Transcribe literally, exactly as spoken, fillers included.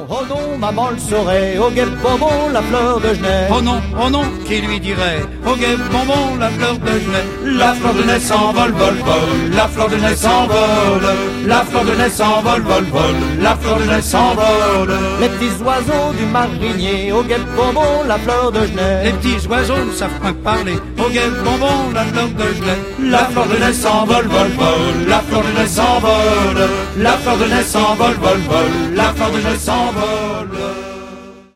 Oh non, maman le saurait, au guêpe bonbon, la fleur de Genève. Oh non, oh non, qui lui dirait, au guêpe bonbon, la fleur de Genève. La fleur de Genève s'envole, vol, vol, la fleur de Genève s'envole, la fleur de Genève s'envole, vol, vol, la fleur de Genève s'envole. Les petits oiseaux du marinier, au guêpe bonbon, la fleur de Genève. Les petits oiseaux ne savent pas parler, au guêpe bonbon, la fleur de Genève. La fleur de Genève s'envole, vol, vol, la fleur de Genève s'envole, la fleur de Genève s'envole, vol, vol, la fleur de Genève s'envole.